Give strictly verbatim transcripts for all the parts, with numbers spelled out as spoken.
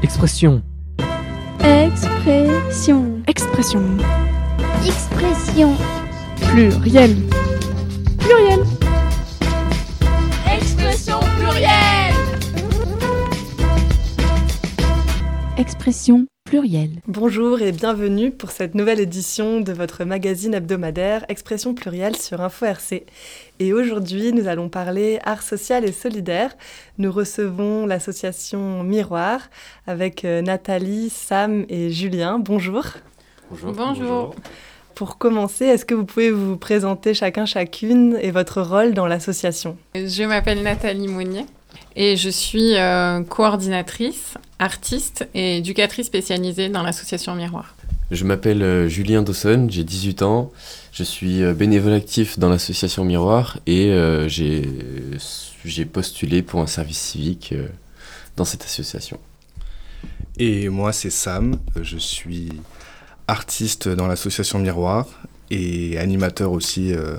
Expression. Expression. Expression. Expression. Pluriel. Pluriel. Expression plurielle. Expression plurielle. Bonjour et bienvenue pour cette nouvelle édition de votre magazine hebdomadaire Expression plurielle sur Info R C. Et aujourd'hui, nous allons parler art social et solidaire. Nous recevons l'association Miroir avec Nathalie, Sam et Julien. Bonjour. Bonjour. Bonjour. Pour commencer, est-ce que vous pouvez vous présenter chacun, chacune et votre rôle dans l'association ? Je m'appelle Nathalie Monnier et je suis euh, coordinatrice, artiste et éducatrice spécialisée dans l'association Miroir. Je m'appelle euh, Julien Dawson, j'ai dix-huit ans, je suis euh, bénévole actif dans l'association Miroir et euh, j'ai, j'ai postulé pour un service civique euh, dans cette association. Et moi c'est Sam, je suis artiste dans l'association Miroir et animateur aussi euh,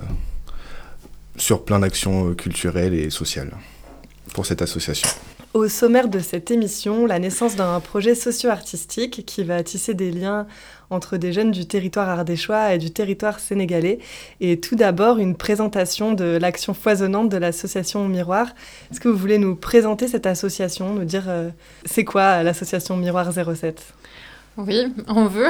sur plein d'actions culturelles et sociales pour cette association. Au sommaire de cette émission, la naissance d'un projet socio-artistique qui va tisser des liens entre des jeunes du territoire ardéchois et du territoire sénégalais. Et tout d'abord, une présentation de l'action foisonnante de l'association Miroir. Est-ce que vous voulez nous présenter cette association, nous dire euh, c'est quoi l'association Miroir zéro sept ? Oui, on veut.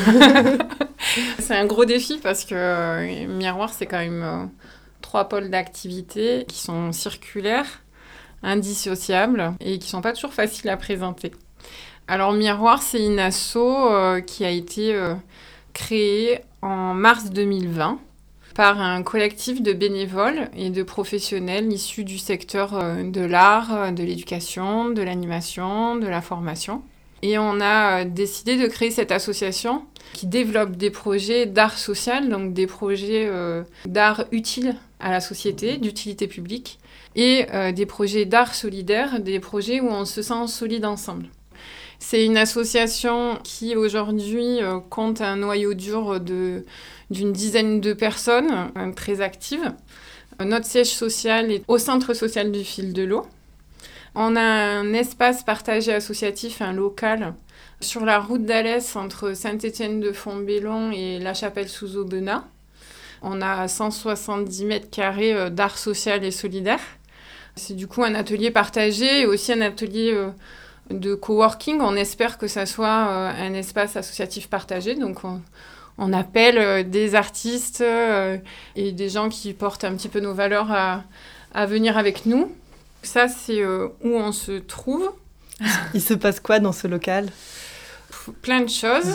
C'est un gros défi parce que euh, Miroir, c'est quand même euh, trois pôles d'activité qui sont circulaires, indissociables et qui sont pas toujours faciles à présenter. Alors Miroir, c'est une asso euh, qui a été euh, créée en mars deux mille vingt par un collectif de bénévoles et de professionnels issus du secteur euh, de l'art, de l'éducation, de l'animation, de la formation. Et on a euh, décidé de créer cette association qui développe des projets d'art social, donc des projets euh, d'art utiles à la société, d'utilité publique, et euh, des projets d'art solidaire, des projets où on se sent solide ensemble. C'est une association qui aujourd'hui euh, compte un noyau dur de, d'une dizaine de personnes euh, très actives. Euh, notre siège social est au centre social du Fil de l'Eau. On a un espace partagé associatif, un local, sur la route d'Alès entre Saint-Étienne-de-Fontbellon et La Chapelle-sous-Aubenas. On a cent soixante-dix mètres carrés d'art social et solidaire. C'est du coup un atelier partagé et aussi un atelier euh, de coworking. On espère que ça soit euh, un espace associatif partagé. Donc on, on appelle euh, des artistes euh, et des gens qui portent un petit peu nos valeurs à, à venir avec nous. Ça, c'est euh, où on se trouve. Il se passe quoi dans ce local ? Plein de choses.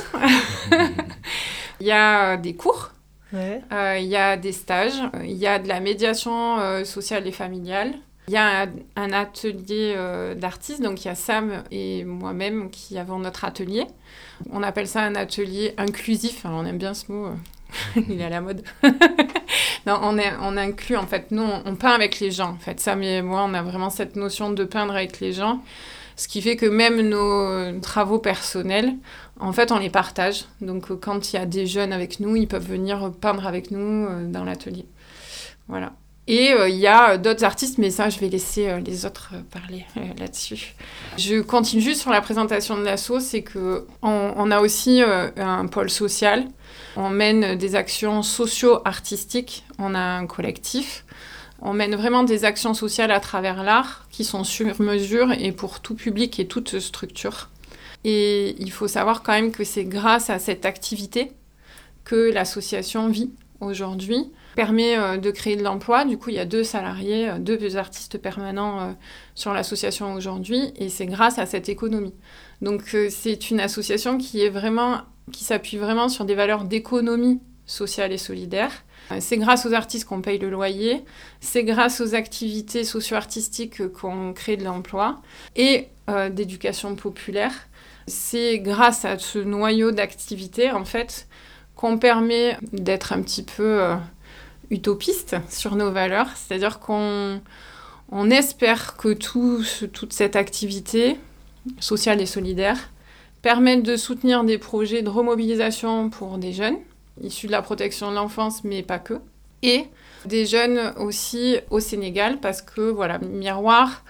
Il y a des cours. Ouais. Euh, il y a des stages, il y a de la médiation euh, sociale et familiale, il y a un, un atelier euh, d'artistes, donc il y a Sam et moi-même qui avons notre atelier. On appelle ça un atelier inclusif, alors on aime bien ce mot, euh, il est à la mode. Non, on, est, on inclut, en fait, nous on, on peint avec les gens, en fait. Sam et moi on a vraiment cette notion de peindre avec les gens, ce qui fait que même nos travaux personnels, en fait, on les partage. Donc, euh, quand il y a des jeunes avec nous, ils peuvent venir peindre avec nous euh, dans l'atelier. Voilà. Et euh, il y a d'autres artistes, mais ça, je vais laisser euh, les autres euh, parler euh, là-dessus. Je continue juste sur la présentation de l'asso, c'est qu'on on a aussi euh, un pôle social. On mène des actions socio-artistiques. On a un collectif. On mène vraiment des actions sociales à travers l'art qui sont sur mesure et pour tout public et toute structure. Et il faut savoir quand même que c'est grâce à cette activité que l'association vit aujourd'hui, permet euh, de créer de l'emploi. Du coup, il y a deux salariés, euh, deux artistes permanents euh, sur l'association aujourd'hui, et c'est grâce à cette économie. Donc, euh, c'est une association qui est vraiment, qui s'appuie vraiment sur des valeurs d'économie sociale et solidaire. Euh, c'est grâce aux artistes qu'on paye le loyer, c'est grâce aux activités socio-artistiques qu'on crée de l'emploi et euh, d'éducation populaire. C'est grâce à ce noyau d'activité, en fait, qu'on permet d'être un petit peu euh, utopiste sur nos valeurs. C'est-à-dire qu'on on espère que tout, toute cette activité sociale et solidaire permette de soutenir des projets de remobilisation pour des jeunes, issus de la protection de l'enfance, mais pas que, et des jeunes aussi au Sénégal, parce que, voilà, Miroir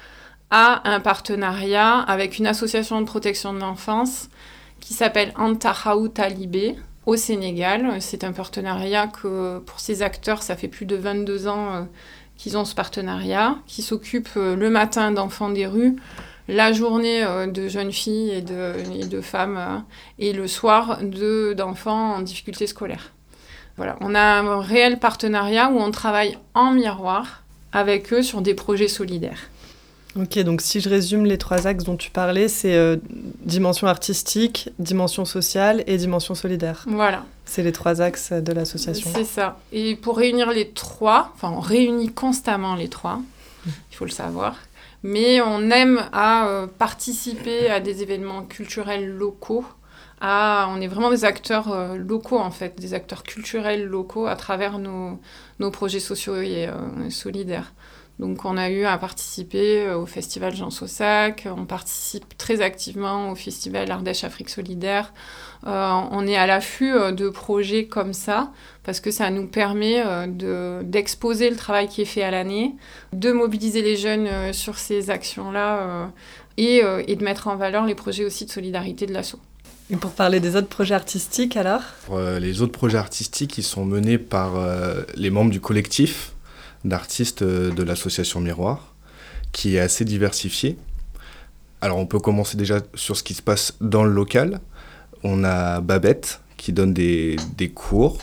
a un partenariat avec une association de protection de l'enfance qui s'appelle Antahaou Talibé au Sénégal. C'est un partenariat que pour ces acteurs, ça fait plus de vingt-deux ans euh, qu'ils ont ce partenariat, qui s'occupe euh, le matin d'enfants des rues, la journée euh, de jeunes filles et de, et de femmes, euh, et le soir de, d'enfants en difficulté scolaire. Voilà, on a un réel partenariat où on travaille en miroir avec eux sur des projets solidaires. Ok, donc si je résume les trois axes dont tu parlais, c'est euh, dimension artistique, dimension sociale et dimension solidaire. Voilà. C'est les trois axes de l'association. C'est ça. Et pour réunir les trois, enfin on réunit constamment les trois, il faut le savoir, mais on aime à euh, participer à des événements culturels locaux. À, on est vraiment des acteurs euh, locaux en fait, des acteurs culturels locaux à travers nos, nos projets sociaux et euh, solidaires. Donc on a eu à participer au festival Jean Saussac, on participe très activement au festival Ardèche Afrique Solidaire. Euh, on est à l'affût de projets comme ça parce que ça nous permet de, d'exposer le travail qui est fait à l'année, de mobiliser les jeunes sur ces actions-là euh, et, euh, et de mettre en valeur les projets aussi de solidarité de l'asso. Et pour parler des autres projets artistiques alors ? euh, Les autres projets artistiques, ils sont menés par euh, les membres du collectif d'artistes de l'association Miroir, qui est assez diversifié. Alors on peut commencer déjà sur ce qui se passe dans le local. On a Babette qui donne des, des cours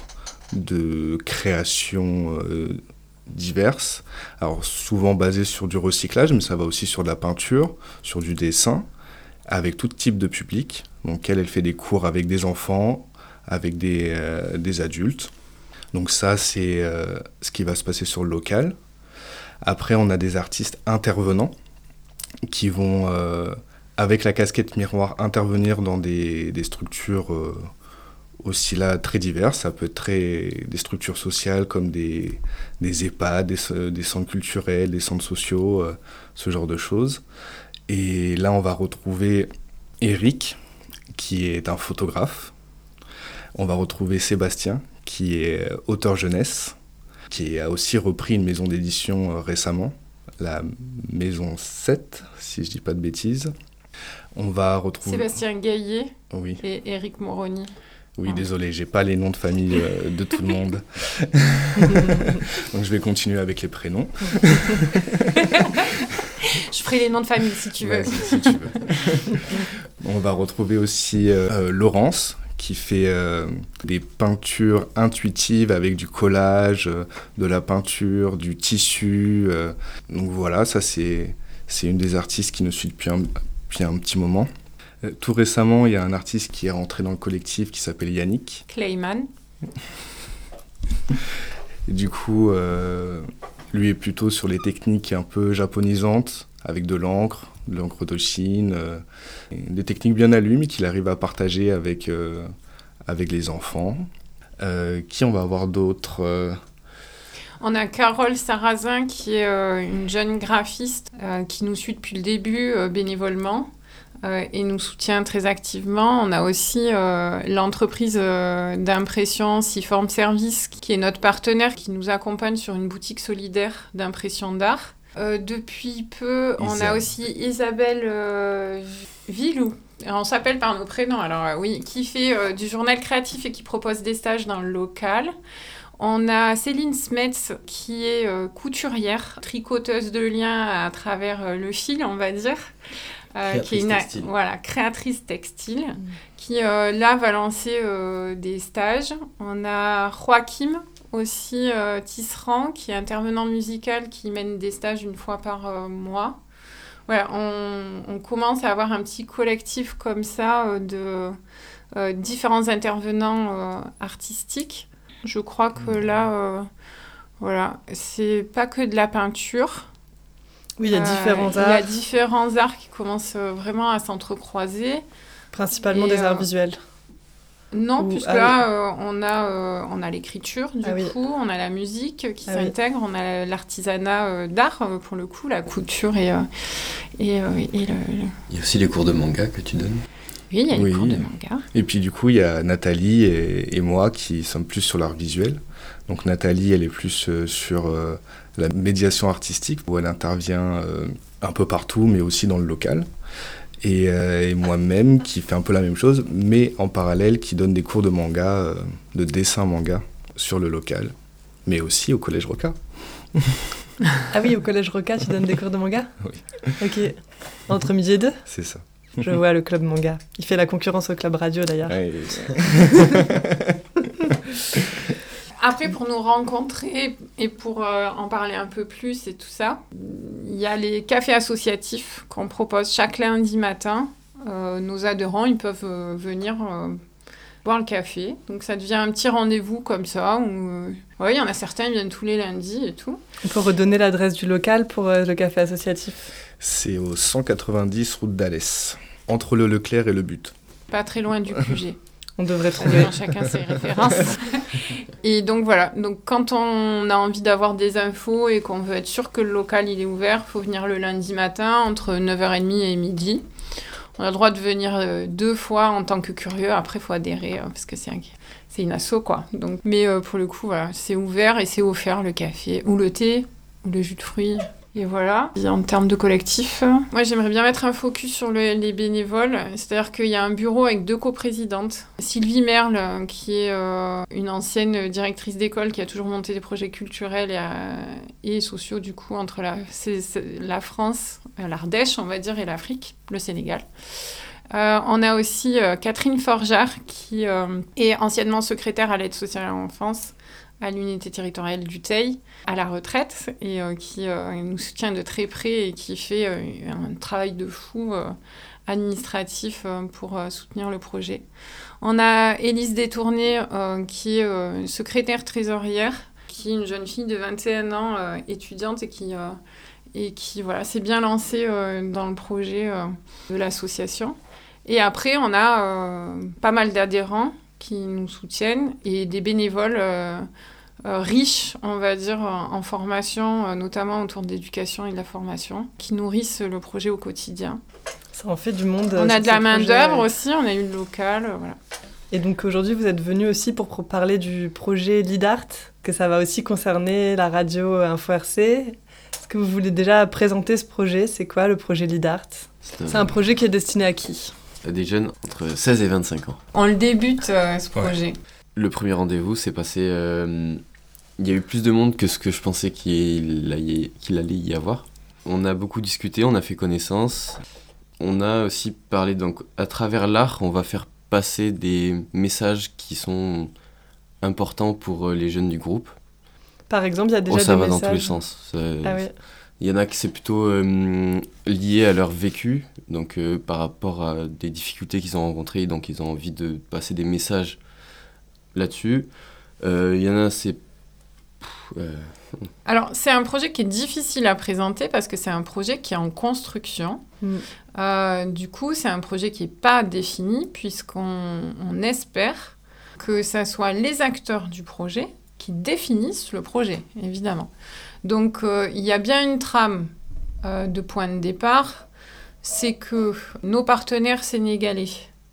de création euh, diverses, alors souvent basées sur du recyclage, mais ça va aussi sur de la peinture, sur du dessin, avec tout type de public. Donc elle, elle fait des cours avec des enfants, avec des, euh, des adultes. Donc ça, c'est euh, ce qui va se passer sur le local. Après, on a des artistes intervenants qui vont, euh, avec la casquette Miroir, intervenir dans des, des structures euh, aussi là très diverses. Ça peut être très, des structures sociales comme des, des EHPAD, des, des centres culturels, des centres sociaux, euh, ce genre de choses. Et là, on va retrouver Eric, qui est un photographe. On va retrouver Sébastien, qui est auteur jeunesse, qui a aussi repris une maison d'édition récemment, la Maison sept, si je dis pas de bêtises. On va retrouver... Sébastien Gaillet oui. et Éric Moroni. Oui, ah. Désolé, j'ai pas les noms de famille euh, de tout le monde. Donc je vais continuer avec les prénoms. Je ferai les noms de famille si tu veux. Ouais, si, si tu veux. On va retrouver aussi euh, Laurence, qui fait euh, des peintures intuitives avec du collage, euh, de la peinture, du tissu. Euh. Donc voilà, ça c'est, c'est une des artistes qui nous suit depuis un, depuis un petit moment. Euh, tout récemment, il y a un artiste qui est rentré dans le collectif qui s'appelle Yannick. Clayman. Et du coup, euh, lui est plutôt sur les techniques un peu japonisantes, avec de l'encre, de l'encre de Chine, euh, des techniques bien à lui, mais qu'il arrive à partager avec, euh, avec les enfants. Euh, qui on va avoir d'autres euh... On a Carole Sarrazin, qui est euh, une jeune graphiste euh, qui nous suit depuis le début euh, bénévolement euh, et nous soutient très activement. On a aussi euh, l'entreprise euh, d'impression Siform Service, qui est notre partenaire, qui nous accompagne sur une boutique solidaire d'impression d'art. Euh, depuis peu, on Isa. a aussi Isabelle euh, Villou. On s'appelle par nos prénoms, alors euh, oui, qui fait euh, du journal créatif et qui propose des stages dans le local. On a Céline Smets, qui est euh, couturière, tricoteuse de liens à travers euh, le fil, on va dire. Euh, créatrice qui est une, textile. Voilà, créatrice textile, mmh. qui euh, là va lancer euh, des stages. On a Joachim, aussi euh, Tisserand, qui est intervenant musical, qui mène des stages une fois par euh, mois. Voilà, on, on commence à avoir un petit collectif comme ça euh, de euh, différents intervenants euh, artistiques. Je crois que là, euh, voilà, c'est pas que de la peinture. Oui, il y a différents euh, arts. Il y a différents arts qui commencent vraiment à s'entrecroiser. Principalement Et, des arts euh, visuels. Non, Ou... puisque ah, là, oui. euh, on, a, euh, on a l'écriture, du ah, coup, oui. on a la musique qui ah, s'intègre, oui. on a l'artisanat euh, d'art, euh, pour le coup, la couture et, euh, et, euh, et le, le... Il y a aussi les cours de manga que tu donnes. Oui, il y a Oui. les cours de manga. Et puis du coup, il y a Nathalie et, et moi qui sommes plus sur l'art visuel. Donc Nathalie, elle est plus euh, sur euh, la médiation artistique, où elle intervient euh, un peu partout, mais aussi dans le local. Et, euh, et moi-même qui fais un peu la même chose, mais en parallèle qui donne des cours de manga, euh, de dessin manga sur le local, mais aussi au Collège Roca. Ah oui, au Collège Roca, tu donnes des cours de manga ? Oui. Ok. Entre midi et deux ? C'est ça. Je vois le club manga. Il fait la concurrence au club radio d'ailleurs. Ouais, Après, pour nous rencontrer et pour euh, en parler un peu plus et tout ça, il y a les cafés associatifs qu'on propose chaque lundi matin. Euh, nos adhérents, ils peuvent euh, venir euh, boire le café. Donc ça devient un petit rendez-vous comme ça. Où, euh, ouais, il y en a certains, ils viennent tous les lundis et tout. On peut redonner l'adresse du local pour euh, le café associatif ? C'est au cent quatre-vingt-dix route d'Alès, entre le Leclerc et le But. Pas très loin du Q G. On devrait Ça trouver. dépend chacun ses références. Et donc voilà, donc quand on a envie d'avoir des infos et qu'on veut être sûr que le local il est ouvert, il faut venir le lundi matin entre neuf heures trente et midi. On a le droit de venir euh, deux fois en tant que curieux, après il faut adhérer euh, parce que c'est, un, c'est une asso quoi. Donc, mais euh, pour le coup, voilà, c'est ouvert et c'est offert le café ou le thé ou le jus de fruits. Et voilà. Et en termes de collectif, moi j'aimerais bien mettre un focus sur le, les bénévoles. C'est-à-dire qu'il y a un bureau avec deux coprésidentes. Sylvie Merle, qui est euh, une ancienne directrice d'école qui a toujours monté des projets culturels et, euh, et sociaux du coup entre la, c'est, c'est la France, l'Ardèche on va dire, et l'Afrique, le Sénégal. Euh, on a aussi euh, Catherine Forjard qui euh, est anciennement secrétaire à l'aide sociale à l'enfance à l'unité territoriale du Teil, à la retraite, et euh, qui euh, nous soutient de très près et qui fait euh, un travail de fou euh, administratif euh, pour euh, soutenir le projet. On a Élise Détourné, euh, qui est euh, secrétaire trésorière, qui est une jeune fille de vingt et un ans, euh, étudiante, et qui, euh, et qui voilà, s'est bien lancée euh, dans le projet euh, de l'association. Et après, on a euh, pas mal d'adhérents qui nous soutiennent et des bénévoles euh, euh, riches, on va dire, en, en formation, euh, notamment autour de l'éducation et de la formation, qui nourrissent le projet au quotidien. Ça en fait du monde. On euh, a de sur la ce main-d'œuvre projet. aussi, on a eu le local, euh, voilà. Et donc aujourd'hui, vous êtes venu aussi pour pro- parler du projet LeadArt, que ça va aussi concerner la radio Info R C. Est-ce que vous voulez déjà présenter ce projet ? C'est quoi le projet LeadArt ? C'est un, C'est un projet qui est destiné à qui ? à des jeunes entre seize et vingt-cinq ans. On le débute, euh, ce projet. Ouais. Le premier rendez-vous s'est passé... euh, il y a eu plus de monde que ce que je pensais qu'il allait, qu'il allait y avoir. On a beaucoup discuté, on a fait connaissance. On a aussi parlé, donc à travers l'art, on va faire passer des messages qui sont importants pour les jeunes du groupe. Par exemple, il y a déjà Oh, ça des va messages. dans tous les sens. Ça- Ah oui. Il y en a qui c'est plutôt euh, lié à leur vécu, donc euh, par rapport à des difficultés qu'ils ont rencontrées, donc ils ont envie de passer des messages là-dessus. Euh, il y en a, c'est... Pff, euh, Alors, c'est un projet qui est difficile à présenter parce que c'est un projet qui est en construction. Mm. Euh, du coup, c'est un projet qui n'est pas défini puisqu'on on espère que ce soit les acteurs du projet qui définissent le projet, évidemment. Donc, euh, il y a bien une trame euh, de point de départ. C'est que nos partenaires sénégalais,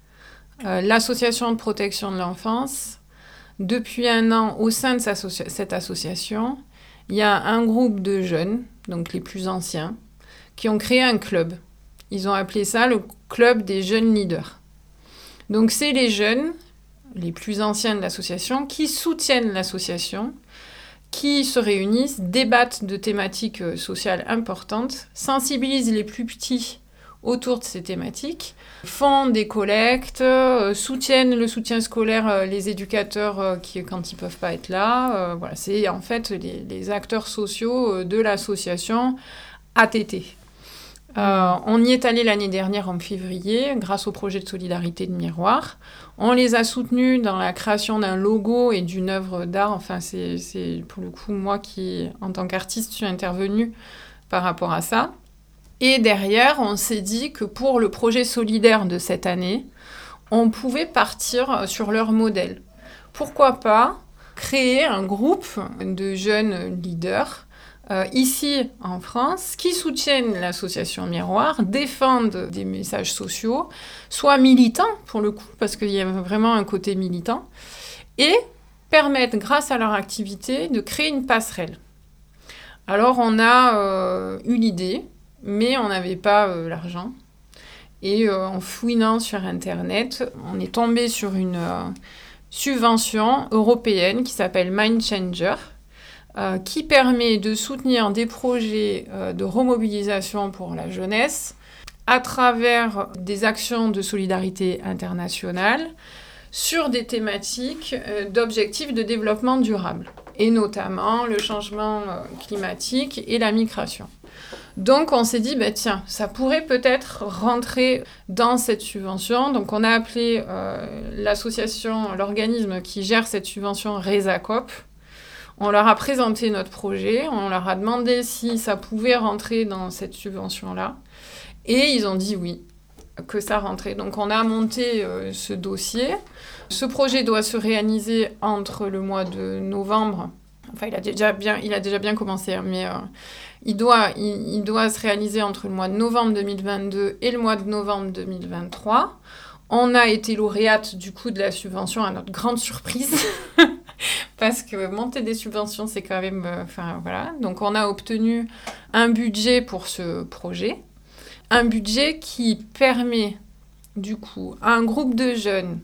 euh, l'Association de protection de l'enfance, depuis un an, au sein de associa- cette association, il y a un groupe de jeunes, donc les plus anciens, qui ont créé un club. Ils ont appelé ça le club des jeunes leaders. Donc, c'est les jeunes, les plus anciens de l'association, qui soutiennent l'association, qui se réunissent, débattent de thématiques euh, sociales importantes, sensibilisent les plus petits autour de ces thématiques, font des collectes, euh, soutiennent le soutien scolaire, euh, les éducateurs euh, qui, quand ils ne peuvent pas être là. Euh, voilà, c'est en fait les, les acteurs sociaux euh, de l'association A T T. Euh, on y est allé l'année dernière en février grâce au projet de solidarité de Miroir. On les a soutenus dans la création d'un logo et d'une œuvre d'art. Enfin, c'est, c'est pour le coup moi qui, en tant qu'artiste, suis intervenue par rapport à ça. Et derrière, on s'est dit que pour le projet solidaire de cette année, on pouvait partir sur leur modèle. Pourquoi pas créer un groupe de jeunes leaders euh, ici en France, qui soutiennent l'association Miroir, défendent des messages sociaux, soit militants pour le coup, parce qu'il y a vraiment un côté militant, et permettent, grâce à leur activité, de créer une passerelle. Alors on a euh, eu l'idée, mais on n'avait pas euh, l'argent. Et euh, en fouinant sur Internet, on est tombé sur une euh, subvention européenne qui s'appelle Mind Changer, euh, qui permet de soutenir des projets euh, de remobilisation pour la jeunesse à travers des actions de solidarité internationale sur des thématiques euh, d'objectifs de développement durable, et notamment le changement euh, climatique et la migration. Donc on s'est dit, bah, tiens, ça pourrait peut-être rentrer dans cette subvention. Donc on a appelé euh, l'association, l'organisme qui gère cette subvention Resacop. On leur a présenté notre projet, on leur a demandé si ça pouvait rentrer dans cette subvention-là. Et ils ont dit oui, que ça rentrait. Donc on a monté euh, ce dossier. Ce projet doit se réaliser entre le mois de novembre. Enfin, il a déjà bien, il a déjà bien commencé, hein, mais euh, il, doit, il, il doit se réaliser entre le mois de novembre deux mille vingt-deux et le mois de novembre deux mille vingt-trois. On a été lauréate du coup de la subvention à notre grande surprise. Parce que monter des subventions, c'est quand même... Enfin, euh, voilà. Donc on a obtenu un budget pour ce projet. Un budget qui permet, du coup, à un groupe de jeunes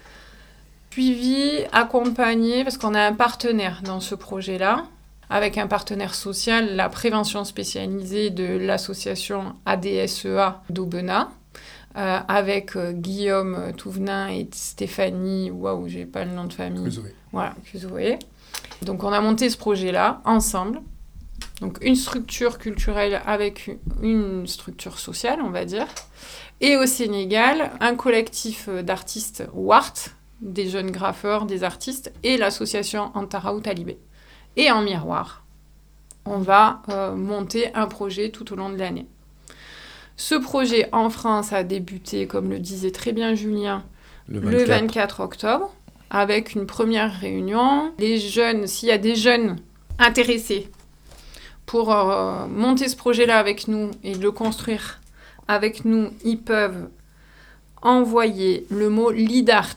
suivis, accompagnés, parce qu'on a un partenaire dans ce projet-là, avec un partenaire social, la prévention spécialisée de l'association A D S E A d'Aubenas, euh, avec euh, Guillaume Touvenin et Stéphanie, waouh, j'ai pas le nom de famille. Cuzoé. Voilà, Cuzoé. Donc on a monté ce projet-là ensemble. Donc une structure culturelle avec une structure sociale, on va dire. Et au Sénégal, un collectif d'artistes W A R T, des jeunes graffeurs, des artistes, et l'association Antaraou Talibé. Et en miroir, on va euh, monter un projet tout au long de l'année. Ce projet en France a débuté, comme le disait très bien Julien, Le le vingt-quatre. vingt-quatre octobre, avec une première réunion. Les jeunes, s'il y a des jeunes intéressés pour euh, monter ce projet-là avec nous et le construire avec nous, ils peuvent envoyer le mot LEADART,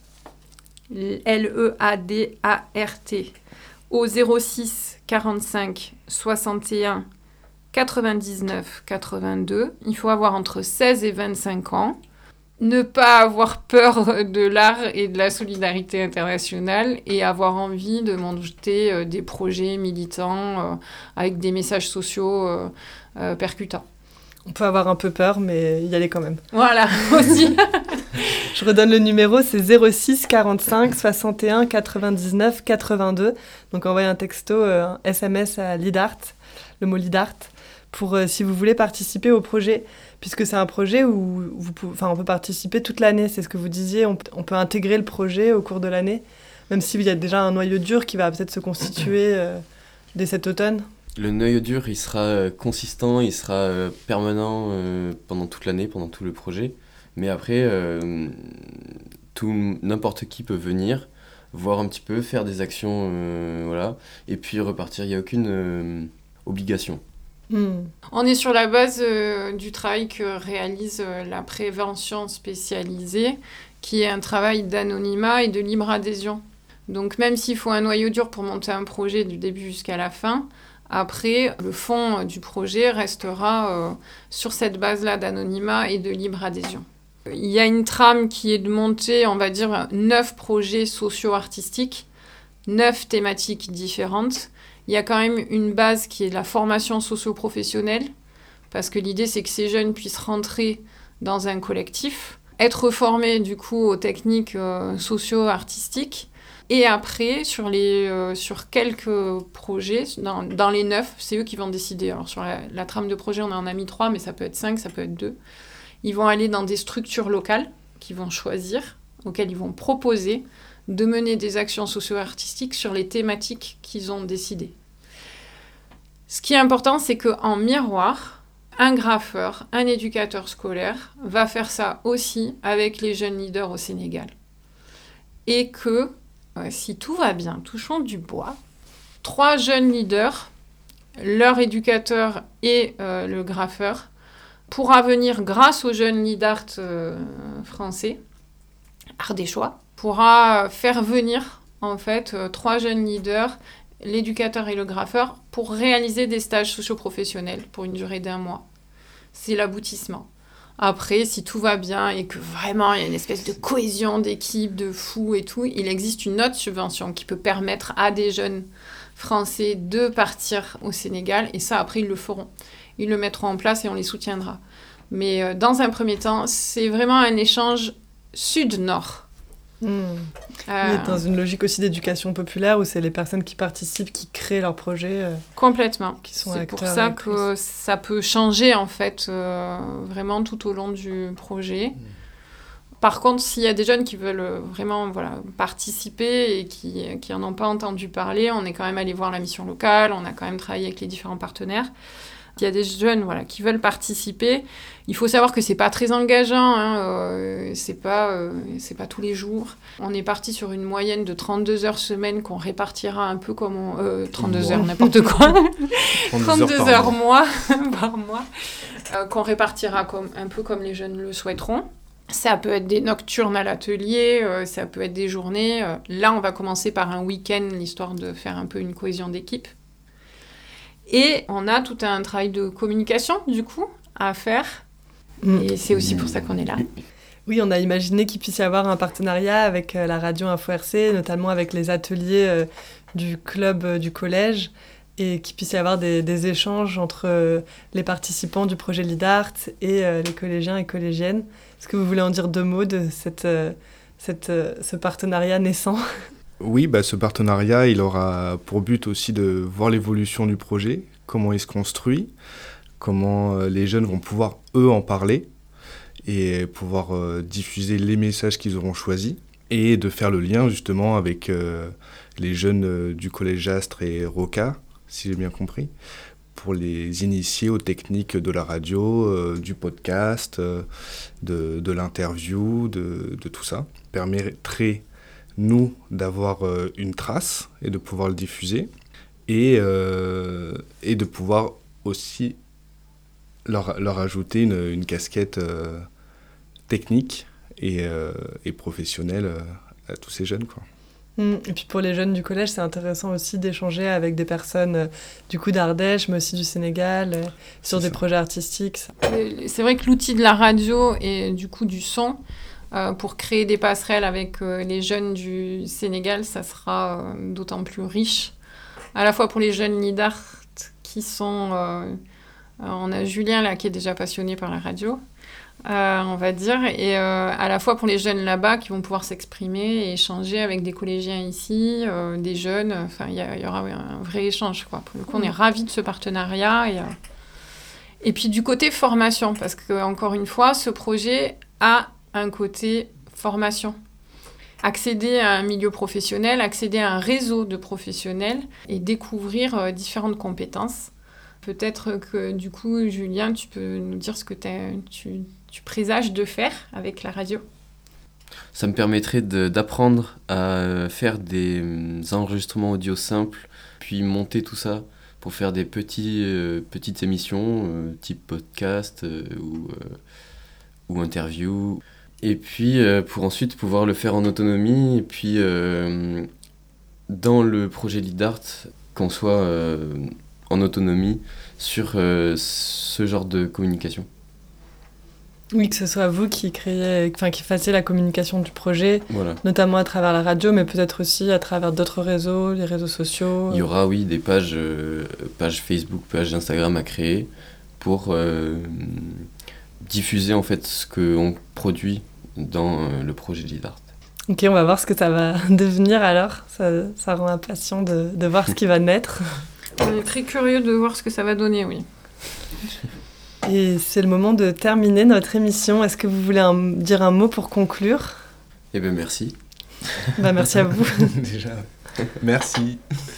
L E A D A R T, au zéro six quarante-cinq soixante et un quatre-vingt-dix-neuf quatre-vingt-deux. Il faut avoir entre seize et vingt-cinq ans. Ne pas avoir peur de l'art et de la solidarité internationale et avoir envie de monter euh, des projets militants euh, avec des messages sociaux euh, euh, percutants. On peut avoir un peu peur, mais y aller quand même. Voilà, aussi. Je redonne le numéro, c'est zéro six quarante-cinq soixante et un quatre-vingt-dix-neuf quatre-vingt-deux. Donc envoyez un texto, euh, un S M S à LEADART, le mot LEADART, pour euh, si vous voulez participer au projet. Puisque c'est un projet où vous pouvez, enfin, on peut participer toute l'année, c'est ce que vous disiez, on, on peut intégrer le projet au cours de l'année, même s'il y a déjà un noyau dur qui va peut-être se constituer euh, dès cet automne. Le noyau dur, il sera euh, consistant, il sera euh, permanent euh, pendant toute l'année, pendant tout le projet. Mais après, euh, tout, n'importe qui peut venir, voir un petit peu, faire des actions, euh, voilà, et puis repartir. Il n'y a aucune euh, obligation. Hmm. On est sur la base euh, du travail que réalise euh, la prévention spécialisée, qui est un travail d'anonymat et de libre adhésion. Donc même s'il faut un noyau dur pour monter un projet du début jusqu'à la fin, après, le fond euh, du projet restera euh, sur cette base-là d'anonymat et de libre adhésion. Il y a une trame qui est de monter, on va dire, neuf projets socio-artistiques, neuf thématiques différentes. Il y a quand même une base qui est la formation socio-professionnelle, parce que l'idée, c'est que ces jeunes puissent rentrer dans un collectif, être formés, du coup, aux techniques euh, socio-artistiques. Et après, sur, les, euh, sur quelques projets, dans, dans les neuf, c'est eux qui vont décider. Alors, sur la, la trame de projet, on en a mis trois, mais ça peut être cinq, ça peut être deux. Ils vont aller dans des structures locales qu'ils vont choisir, auxquelles ils vont proposer de mener des actions socio-artistiques sur les thématiques qu'ils ont décidées. Ce qui est important, c'est qu'en miroir, un graffeur, un éducateur scolaire va faire ça aussi avec les jeunes leaders au Sénégal. Et que, euh, si tout va bien, touchons du bois, trois jeunes leaders leur éducateur et euh, le graffeur, pourra venir, grâce aux jeunes lead art euh, français, ardéchois, pourra faire venir en fait euh, trois jeunes leaders, l'éducateur et le graffeur, pour réaliser des stages socio-professionnels pour une durée d'un mois. C'est l'aboutissement. Après, si tout va bien et que vraiment il y a une espèce de cohésion d'équipe, de fou et tout, il existe une autre subvention qui peut permettre à des jeunes Français de partir au Sénégal, et ça, après, ils le feront. Ils le mettront en place et on les soutiendra. Mais euh, dans un premier temps, c'est vraiment un échange sud-nord. Mmh. Euh, Oui, dans une logique aussi d'éducation populaire où c'est les personnes qui participent, qui créent leurs projets. Euh, complètement. Qui sont c'est pour acteurs ça et que actrices. ça peut changer, en fait, euh, vraiment tout au long du projet. Mmh. Par contre, s'il y a des jeunes qui veulent vraiment voilà, participer et qui qui en ont pas entendu parler, on est quand même allé voir la mission locale, on a quand même travaillé avec les différents partenaires. Il y a des jeunes voilà, qui veulent participer. Il faut savoir que c'est pas très engageant, hein, euh, c'est pas, euh, c'est pas tous les jours. On est parti sur une moyenne de trente-deux heures semaine qu'on répartira un peu comme... On, euh, trente-deux heures, n'importe quoi. trente-deux heures mois par mois, euh, qu'on répartira comme, un peu comme les jeunes le souhaiteront. Ça peut être des nocturnes à l'atelier, euh, ça peut être des journées. Euh, là, on va commencer par un week-end, l'histoire de faire un peu une cohésion d'équipe. Et on a tout un travail de communication, du coup, à faire. Mmh. Et c'est aussi pour ça qu'on est là. Oui, on a imaginé qu'il puisse y avoir un partenariat avec euh, la radio Info R C, notamment avec les ateliers euh, du club euh, du collège, et qu'il puisse y avoir des, des échanges entre euh, les participants du projet Lead Art et euh, les collégiens et collégiennes. Est-ce que vous voulez en dire deux mots de cette, euh, cette, euh, ce partenariat naissant ? Oui, bah, ce partenariat, il aura pour but aussi de voir l'évolution du projet, comment il se construit, comment euh, les jeunes vont pouvoir, eux, en parler et pouvoir euh, diffuser les messages qu'ils auront choisis et de faire le lien justement avec euh, les jeunes euh, du collège Astre et Roca, si j'ai bien compris, pour les initier aux techniques de la radio, euh, du podcast, euh, de, de l'interview, de, de tout ça. Permettrait nous, d'avoir euh, une trace et de pouvoir le diffuser et, euh, et de pouvoir aussi leur, leur ajouter une, une casquette euh, technique et, euh, et professionnelle euh, à tous ces jeunes, quoi. Mmh. Et puis pour les jeunes du collège, c'est intéressant aussi d'échanger avec des personnes euh, du coup d'Ardèche, mais aussi du Sénégal, euh, sur des projets artistiques. C'est vrai que l'outil de la radio et du coup du son, Euh, pour créer des passerelles avec euh, les jeunes du Sénégal, ça sera euh, d'autant plus riche, à la fois pour les jeunes lead art qui sont... Euh, euh, on a Julien là qui est déjà passionné par la radio, euh, on va dire, et euh, à la fois pour les jeunes là-bas qui vont pouvoir s'exprimer et échanger avec des collégiens ici, euh, des jeunes, enfin il y, y aura un vrai échange, quoi. Pour le coup, on est ravis de ce partenariat. Et, euh, et puis du côté formation, parce que encore une fois, ce projet a un côté formation. Accéder à un milieu professionnel, accéder à un réseau de professionnels et découvrir euh, différentes compétences. Peut-être que du coup, Julien, tu peux nous dire ce que tu, tu présages de faire avec la radio. Ça me permettrait de, d'apprendre à faire des enregistrements audio simples, puis monter tout ça pour faire des petits, euh, petites émissions, euh, type podcast euh, ou, euh, ou interview. Et puis, euh, pour ensuite pouvoir le faire en autonomie, et puis euh, dans le projet Lead Art, qu'on soit euh, en autonomie sur euh, ce genre de communication. Oui, que ce soit vous qui créez, enfin qui fassiez la communication du projet, voilà. Notamment à travers la radio, mais peut-être aussi à travers d'autres réseaux, les réseaux sociaux. Il y aura, oui, des pages, euh, pages Facebook, pages Instagram à créer pour euh, diffuser en fait ce qu'on produit dans euh, le projet Lead Art. Ok, on va voir ce que ça va devenir alors. Ça, ça rend impatient de, de voir ce qui va naître. On est très curieux de voir ce que ça va donner, oui. Et c'est le moment de terminer notre émission. Est-ce que vous voulez un, dire un mot pour conclure ? Eh bien, merci. Bah, merci à vous. Déjà, merci.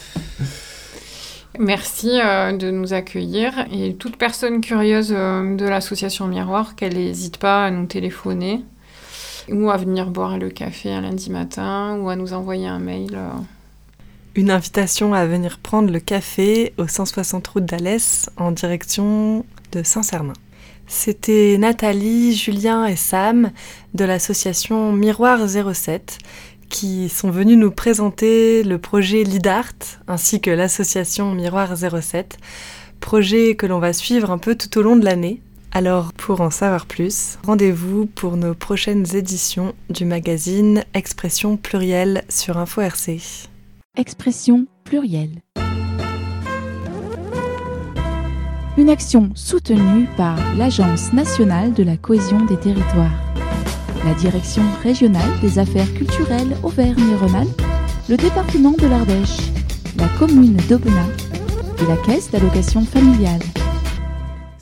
Merci euh, de nous accueillir. Et toute personne curieuse euh, de l'association Miroir, qu'elle n'hésite pas à nous téléphoner ou à venir boire le café un lundi matin ou à nous envoyer un mail. Euh. Une invitation à venir prendre le café au cent soixante route d'Alès en direction de Saint-Cernin. C'était Nathalie, Julien et Sam de l'association Miroir zéro sept qui sont venus nous présenter le projet LeadArt ainsi que l'association Miroir zéro sept, projet que l'on va suivre un peu tout au long de l'année. Alors, pour en savoir plus, rendez-vous pour nos prochaines éditions du magazine Expression plurielle sur Info R C. Expression plurielle. Une action soutenue par l'Agence nationale de la cohésion des territoires, la Direction régionale des affaires culturelles Auvergne-Rhône-Alpes, le département de l'Ardèche, la commune d'Aubenas et la Caisse d'allocation familiale.